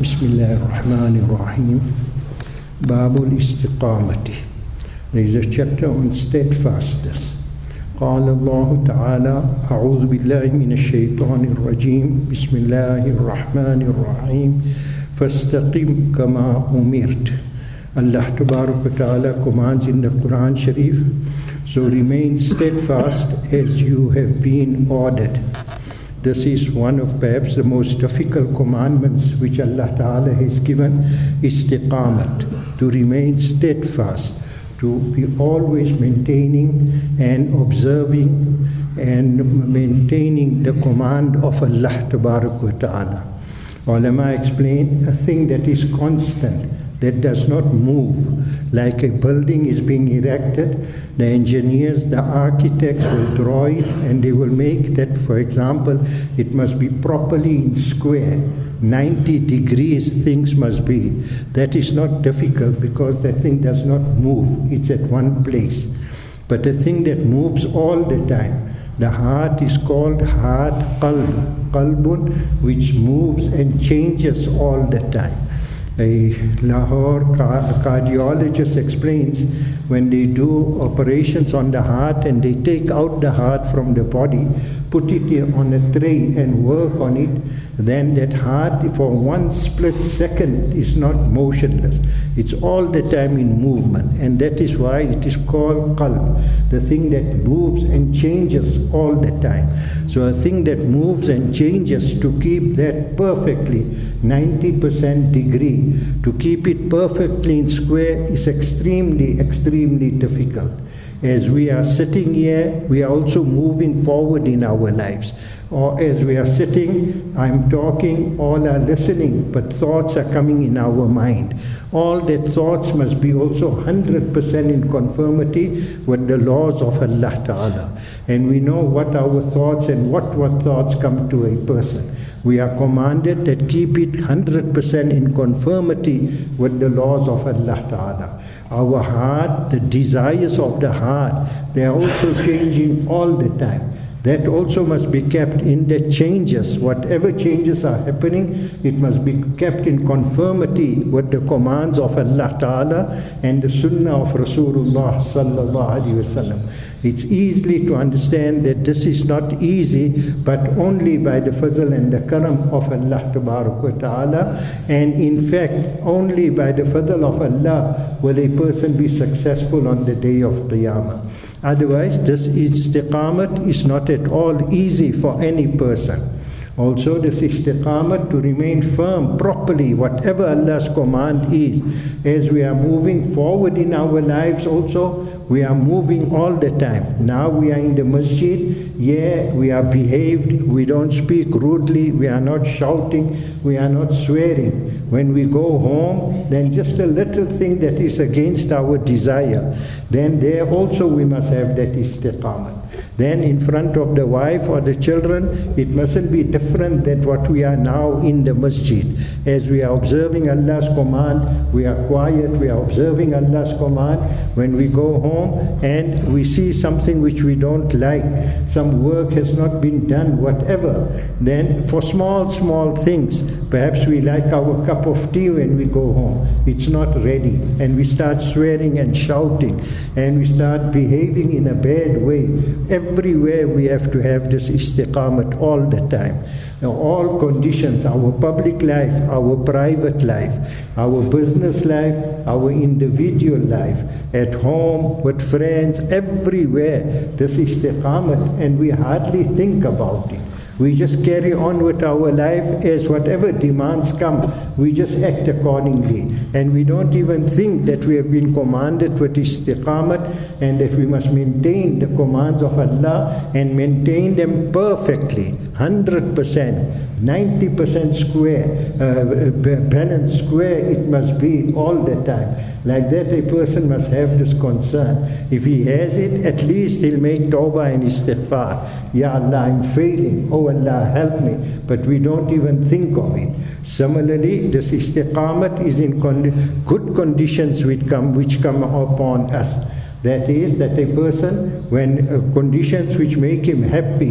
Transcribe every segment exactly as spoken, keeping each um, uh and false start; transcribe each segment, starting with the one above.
Bismillahir-Rahmanir-Rahim. Babul Istiqamati. There is a chapter on steadfastness. قال الله تعالى أعوذ بالله من الشيطان الرجيم بسم الله الرحمن الرحيم فاستقم كما أمرت. Allah Tabarak wa Ta'ala commands in the Quran Sharif, so remain steadfast as you have been ordered. This is one of perhaps the most difficult commandments which Allah Ta'ala has given, istiqamat, to remain steadfast, to be always maintaining and observing and maintaining the command of Allah Tabarak wa Ta'ala. Ulama explain a thing that is constant, that does not move. Like a building is being erected, the engineers, the architects will draw it and they will make that, for example, it must be properly in square. ninety degrees things must be. That is not difficult because that thing does not move. It's at one place. But a thing that moves all the time, the heart is called heart qalb, qalbun, which moves and changes all the time. A Lahore cardiologist explains when they do operations on the heart and they take out the heart from the body, put it on a tray and work on it, then that heart for one split second is not motionless. It's all the time in movement, and that is why it is called qalb, the thing that moves and changes all the time. So a thing that moves and changes, to keep that perfectly ninety percent degree, to keep it perfectly in square is extremely, extremely difficult. As we are sitting here, we are also moving forward in our lives. Or as we are sitting, I'm talking, all are listening, but thoughts are coming in our mind. All that thoughts must be also one hundred percent in conformity with the laws of Allah Ta'ala. And we know what our thoughts and what what thoughts come to a person. We are commanded that keep it one hundred percent in conformity with the laws of Allah Ta'ala. Our heart, the desires of the heart, they are also changing all the time. That also must be kept in the changes. Whatever changes are happening, it must be kept in conformity with the commands of Allah Ta'ala and the Sunnah of Rasulullah Sallallahu Alaihi Wasallam. It's easily to understand that this is not easy, but only by the fazl and the karam of Allah Tabarak wa Ta'ala. And in fact, only by the fazl of Allah will a person be successful on the day of Qiyamah. Otherwise, this istiqamat is not at all easy for any person. Also, this istiqamat, to remain firm properly, whatever Allah's command is. As we are moving forward in our lives also, we are moving all the time. Now we are in the masjid, yeah, we are behaved, we don't speak rudely, we are not shouting, we are not swearing. When we go home, then just a little thing that is against our desire, then there also we must have that istiqamat. Then in front of the wife or the children, it mustn't be different than what we are now in the masjid. As we are observing Allah's command, we are quiet, we are observing Allah's command. When we go home and we see something which we don't like, some work has not been done, whatever, then for small, small things, perhaps we like our cup of tea when we go home, it's not ready, and we start swearing and shouting, and we start behaving in a bad way. Everywhere we have to have this istiqamat all the time. Now, all conditions, our public life, our private life, our business life, our individual life, at home, with friends, everywhere, this istiqamat, and we hardly think about it. We just carry on with our life as whatever demands come, we just act accordingly. And we don't even think that we have been commanded with istiqamat and that we must maintain the commands of Allah and maintain them perfectly, one hundred percent, ninety percent square, uh, balanced square it must be all the time. Like that a person must have this concern. If he has it, at least he'll make tawbah and istighfar. Ya Allah, I'm failing. Oh Allah, help me. But we don't even think of it. Similarly, this istiqamat is in con- good conditions which come, which come upon us. That is, that a person, when uh, conditions which make him happy,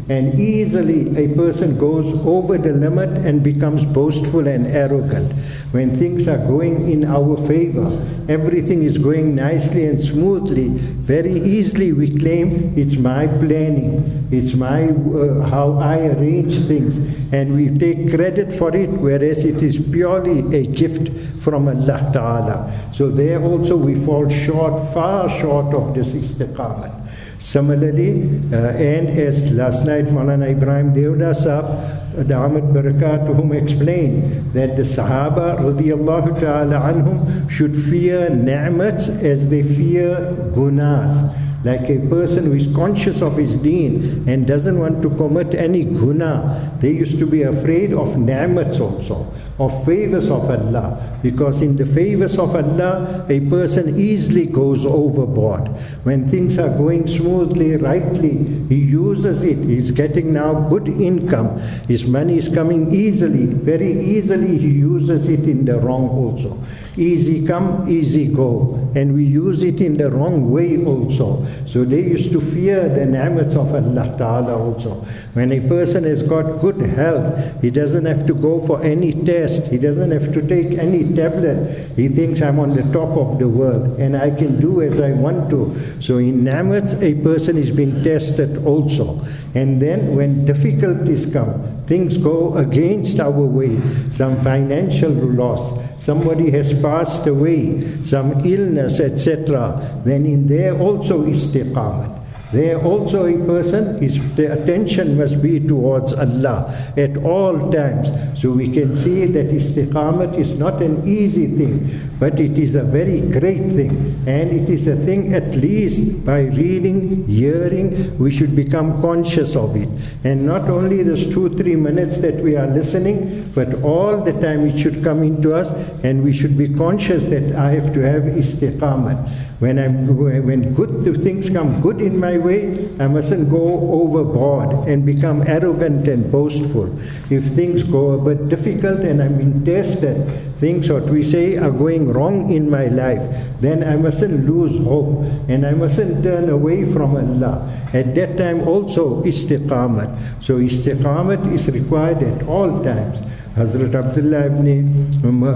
And easily a person goes over the limit and becomes boastful and arrogant. When things are going in our favor, everything is going nicely and smoothly, very easily we claim it's my planning, it's my uh, how I arrange things, and we take credit for it, whereas it is purely a gift from Allah Ta'ala. So there also we fall short, far short of this istiqamat. Similarly, uh, and as last night Maulana Ibrahim Devdas Sahab, Da'amat Barakatuhum explained that the Sahaba radiyallahu ta'ala anhum should fear ni'mats as they fear gunas. Like a person who is conscious of his deen and doesn't want to commit any guna, they used to be afraid of ni'mats also, of favors of Allah. Because in the favors of Allah, a person easily goes overboard. When things are going smoothly, rightly, he uses it. He's getting now good income. His money is coming easily, very easily he uses it in the wrong also. Easy come, easy go. And we use it in the wrong way also. So they used to fear the ni'mats of Allah Ta'ala also. When a person has got good health, he doesn't have to go for any test. He doesn't have to take any tablet. He thinks I'm on the top of the world and I can do as I want to. So in ni'mats, a person is being tested also. And then when difficulties come, things go against our way, some financial loss, somebody has passed away, some illness, et cetera, then in there also istiqamat. There also a person, his the attention must be towards Allah at all times. So we can see that istiqamat is not an easy thing, but it is a very great thing. And it is a thing, at least by reading, hearing, we should become conscious of it. And not only those two, three minutes that we are listening, but all the time it should come into us, and we should be conscious that I have to have istiqamat. When I'm when good things come good in my way, I mustn't go overboard and become arrogant and boastful. If things go a bit difficult and I'm being tested, things what we say are going wrong in my life, then I mustn't lose hope and I mustn't turn away from Allah. At that time also istiqamat. So istiqamat is required at all times. Hazrat Abdullah ibn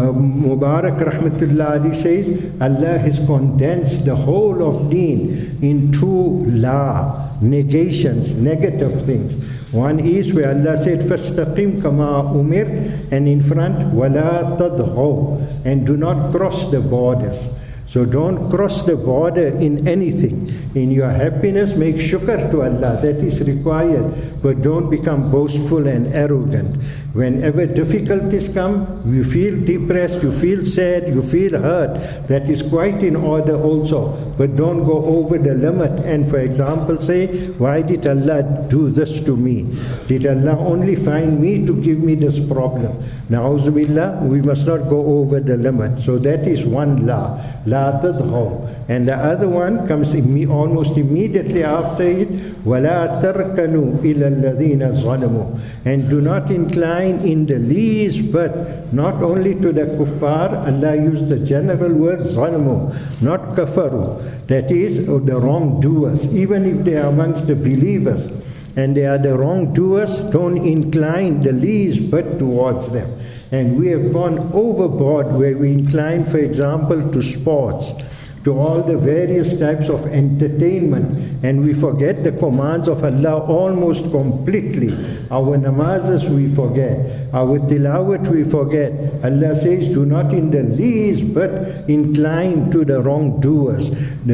Mubarak rahmatullah alayhi says, Allah has condensed the whole of deen in two la, negations, negative things. One is where Allah said, فَاسْتَقِمْ كَمَا أُمِرْ, and in front, وَلَا تَضْغَوْا, and do not cross the borders. So don't cross the border in anything. In your happiness, make shukr to Allah. That is required. But don't become boastful and arrogant. Whenever difficulties come, you feel depressed, you feel sad, you feel hurt. That is quite in order also. But don't go over the limit and, for example, say, why did Allah do this to me? Did Allah only find me to give me this problem? Na'uzubillah, we must not go over the limit. So that is one la. La tadghaw. And the other one comes imme- almost immediately after it, وَلَا تَرْكَنُوا إِلَى الَّذِينَ ظَلَمُوا. And do not incline in the least, but not only to the kuffar. Allah used the general word zalamu, not kafaru. That is, the wrongdoers. Even if they are amongst the believers and they are the wrongdoers, don't incline the least but towards them. And we have gone overboard where we incline, for example, to sports, to all the various types of entertainment, and we forget the commands of Allah almost completely. Our namazes we forget, our tilawat we forget. Allah says, do not in the least but incline to the wrongdoers.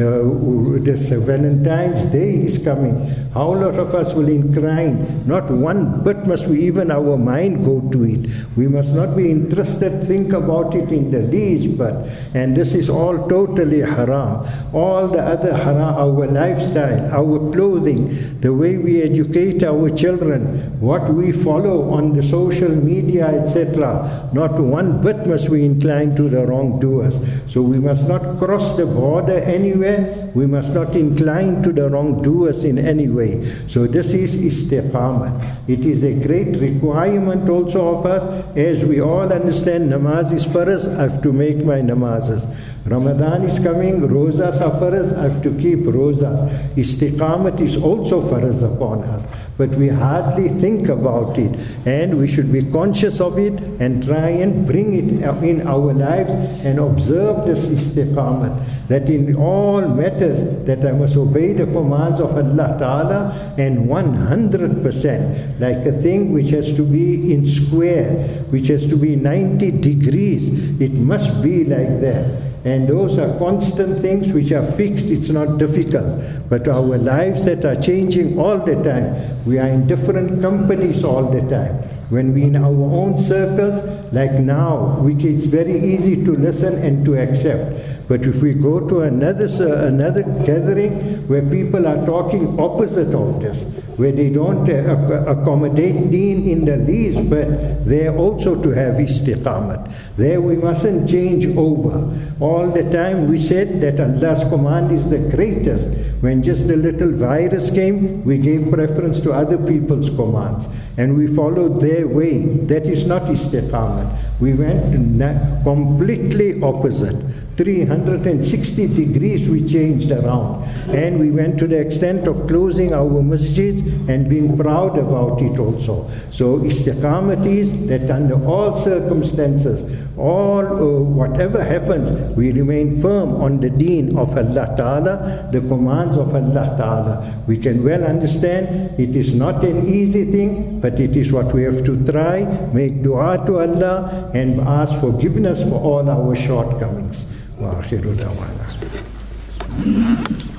The, this Valentine's Day is coming. How lot of us will incline? Not one bit must we even our mind go to it. We must not be interested, think about it in the least but. And this is all totally haram. All the other haram, our lifestyle, our clothing, the way we educate our children, what we follow on the social media, et cetera. Not one bit must we incline to the wrongdoers. So we must not cross the border anywhere. We must not incline to the wrongdoers in any way. way. So this is istiqamah. It is a great requirement also of us, as we all understand namaz is farz, I have to make my namazes. Ramadan is coming, rozas are farz, I have to keep rozas. Istiqamat is also farz upon us, but we hardly think about it, and we should be conscious of it and try and bring it in our lives and observe this istiqamat, that in all matters that I must obey the commands of Allah Ta'ala, and one hundred percent, like a thing which has to be in square, which has to be ninety degrees, it must be like that. And those are constant things which are fixed. It's not difficult. But our lives that are changing all the time, we are in different companies all the time. When we in our own circles, like now, we, it's very easy to listen and to accept. But if we go to another uh, another gathering where people are talking opposite of this, where they don't uh, accommodate deen in the least, but there also to have istiqamat. There we mustn't change over. All the time we said that Allah's command is the greatest. When just the little virus came, we gave preference to other people's commands, and we followed their way. That is not istiqamat. We went completely opposite. three hundred sixty degrees we changed around, and we went to the extent of closing our masjids and being proud about it also. So istiqamat is that under all circumstances, all uh, whatever happens, we remain firm on the deen of Allah Ta'ala, the commands of Allah Ta'ala. We can well understand it is not an easy thing, but it is what we have to try, make dua to Allah and ask forgiveness for all our shortcomings. وآخر دعوانا